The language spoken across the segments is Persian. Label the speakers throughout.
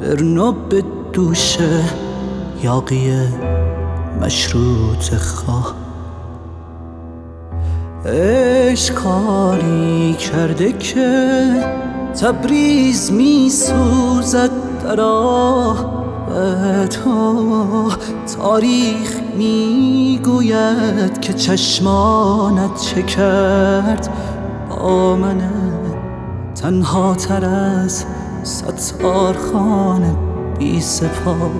Speaker 1: ترنا به دوش یاقی مشروط خواه. عشق کاری کرده که تبریز می سوزد در آهتها. تاریخ می گوید که چشمانت چه کرد با من تنها تر از ستارخانه بی سپاه.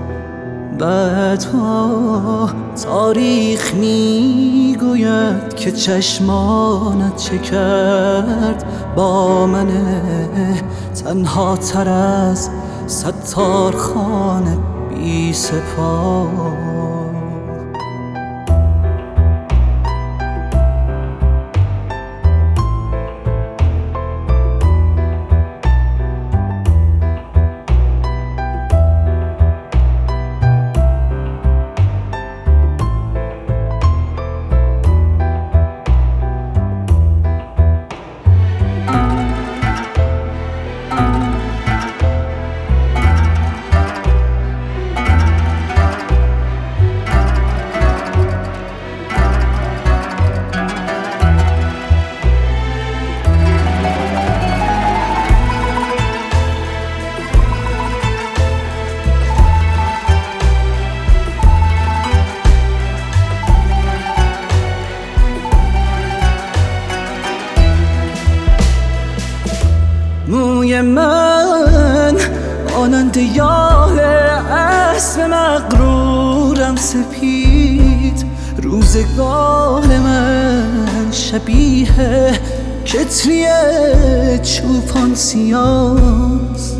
Speaker 1: بعدها تاریخ می گوید که چشمانت چه کرد با من تنها تر از ستارخانه بی سپاه. موی من مانند یال اسب مغرورم سپید. روزگار من شبیه کتری چوپان سیاست.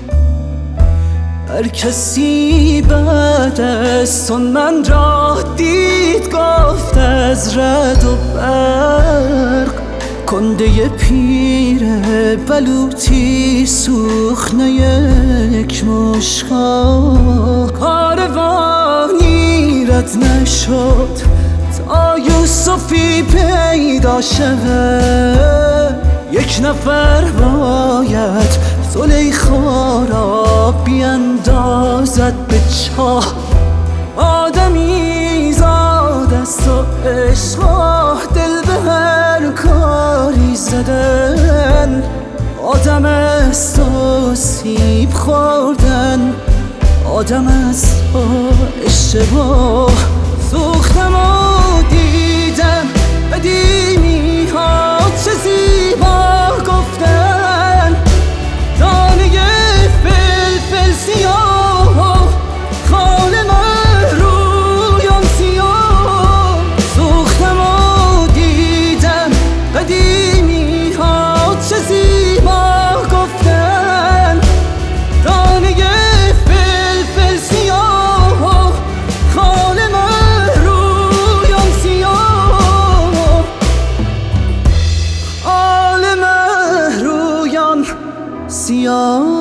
Speaker 1: هر کسی بعد از من را دید گفت از رعد و برق کنده پیر بلوطی سوخنه یک مشکا. کاروانی رد نشد تا یوسفی پیدا شود. یک نفر باید زلیخا را بیندازد به چاه. آدمی زاد است و عشق دل به هر کاری زدن. آدم است و سیب خوردن، آدم است و اشتباه. سوختم و دیدم قدیمی ها چه زیبا گفتن. دانه فلفل سیاه و خال رویان سیاه. سوختم و دیدم قدیمی ها چه زیبا گفتن. دانه فلفل سیاه و خال رویان سیاه. خال رویان سیاه.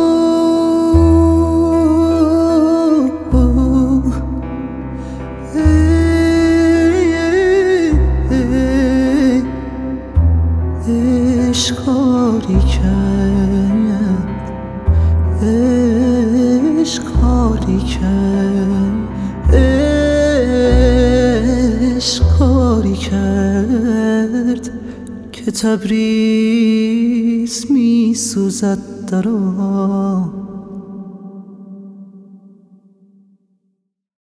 Speaker 1: عشق کاری کرد، عشق کاری کرد، عشق کاری کرد که تبریز می سوزد در آه.